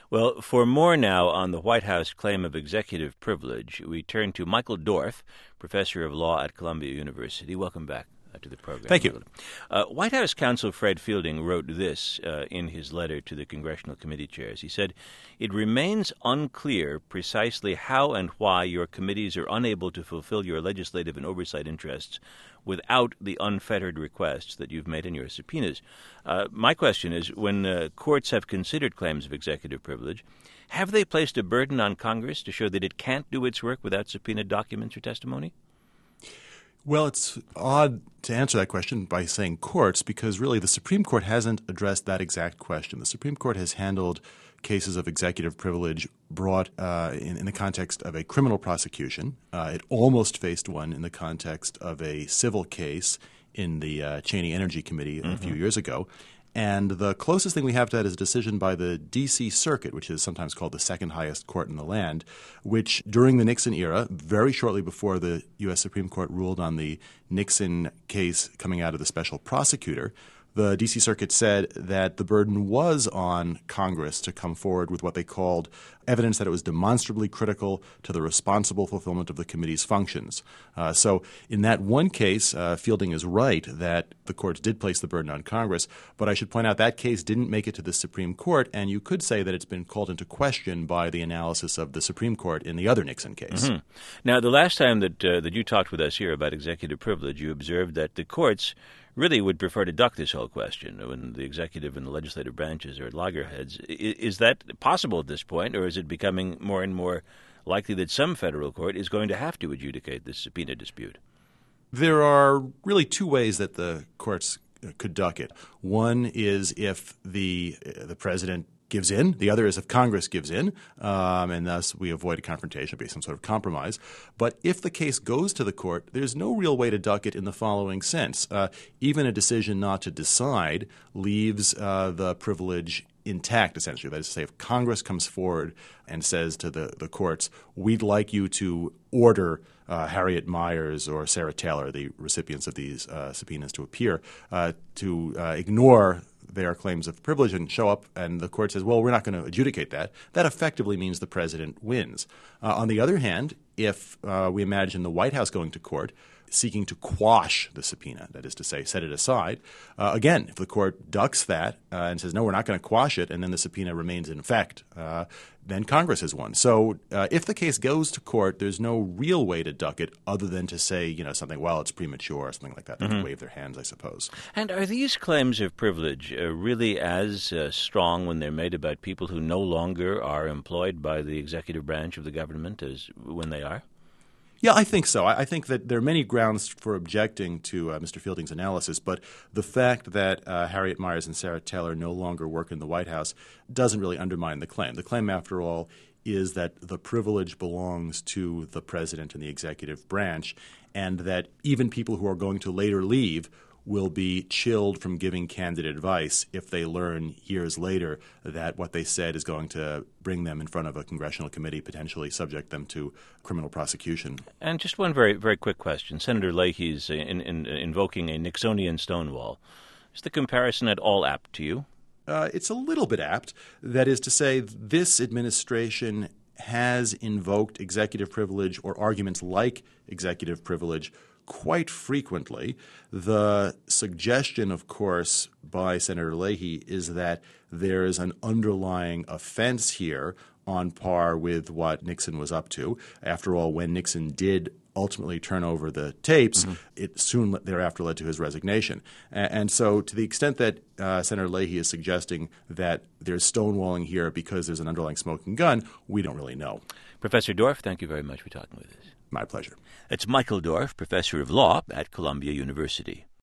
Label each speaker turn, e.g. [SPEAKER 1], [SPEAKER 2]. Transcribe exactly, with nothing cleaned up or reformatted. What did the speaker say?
[SPEAKER 1] Well, for more now on the White House claim of executive privilege, we turn to Michael Dorf, professor of law at Columbia University. Welcome back uh, to the program.
[SPEAKER 2] Thank you.
[SPEAKER 1] Uh, White House counsel Fred Fielding wrote this uh, in his letter to the congressional committee chairs. He said, "It remains unclear precisely how and why your committees are unable to fulfill your legislative and oversight interests without the unfettered requests that you've made in your subpoenas." Uh, my question is, when uh, courts have considered claims of executive privilege, have they placed a burden on Congress to show that it can't do its work without subpoenaed documents or testimony?
[SPEAKER 2] Well, it's odd to answer that question by saying courts, because really the Supreme Court hasn't addressed that exact question. The Supreme Court has handled cases of executive privilege brought uh, in, in the context of a criminal prosecution. Uh, it almost faced one in the context of a civil case in the uh, Cheney Energy Committee mm-hmm. a few years ago. And the closest thing we have to that is a decision by the D C Circuit, which is sometimes called the second highest court in the land, which during the Nixon era, very shortly before the U S Supreme Court ruled on the Nixon case coming out of the special prosecutor, the D C Circuit said that the burden was on Congress to come forward with what they called evidence that it was demonstrably critical to the responsible fulfillment of the committee's functions. Uh, so in that one case, uh, Fielding is right that the courts did place the burden on Congress, but I should point out that case didn't make it to the Supreme Court, and you could say that it's been called into question by the analysis of the Supreme Court in the other Nixon case.
[SPEAKER 1] Mm-hmm. Now, the last time that, uh, that you talked with us here about executive privilege, you observed that the courts really would prefer to duck this whole question when the executive and the legislative branches are at loggerheads. Is that possible at this point, or is it becoming more and more likely that some federal court is going to have to adjudicate this subpoena dispute?
[SPEAKER 2] There are really two ways that the courts could duck it. One is if the the president gives in. The other is if Congress gives in, um, and thus we avoid a confrontation, be some sort of compromise. But if the case goes to the court, there's no real way to duck it in the following sense. Uh, even a decision not to decide leaves uh, the privilege intact, essentially. That is to say, if Congress comes forward and says to the, the courts, we'd like you to order uh, Harriet Miers or Sarah Taylor, the recipients of these uh, subpoenas, to appear, uh, to uh, ignore their claims of privilege and show up, and the court says, well, we're not going to adjudicate that, that effectively means the president wins. Uh, on the other hand, if uh, we imagine the White House going to court seeking to quash the subpoena, that is to say, set it aside, uh, again, if the court ducks that uh, and says, no, we're not going to quash it, and then the subpoena remains in effect, uh, then Congress has won. So uh, if the case goes to court, there's no real way to duck it other than to say, you know, something, well, it's premature or something like that. They mm-hmm. can wave their hands, I suppose.
[SPEAKER 1] And are these claims of privilege uh, really as uh, strong when they're made about people who no longer are employed by the executive branch of the government as when they are?
[SPEAKER 2] Yeah, I think so. I think that there are many grounds for objecting to uh, Mister Fielding's analysis, but the fact that uh, Harriet Miers and Sarah Taylor no longer work in the White House doesn't really undermine the claim. The claim, after all, is that the privilege belongs to the president and the executive branch, and that even people who are going to later leave will be chilled from giving candid advice if they learn years later that what they said is going to bring them in front of a congressional committee, potentially subject them to criminal prosecution.
[SPEAKER 1] And just one very, very quick question. Senator Leahy's in, in, invoking a Nixonian Stonewall. Is the comparison at all apt to you?
[SPEAKER 2] Uh, it's a little bit apt. That is to say, this administration has invoked executive privilege or arguments like executive privilege quite frequently. The suggestion, of course, by Senator Leahy is that there is an underlying offense here on par with what Nixon was up to. After all, when Nixon did ultimately turn over the tapes, mm-hmm. it soon thereafter led to his resignation. And, and so to the extent that uh, Senator Leahy is suggesting that there's stonewalling here because there's an underlying smoking gun, we don't really know.
[SPEAKER 1] Professor Dorf, thank you very much for talking with us.
[SPEAKER 2] My pleasure.
[SPEAKER 1] It's Michael Dorf, professor of law at Columbia University.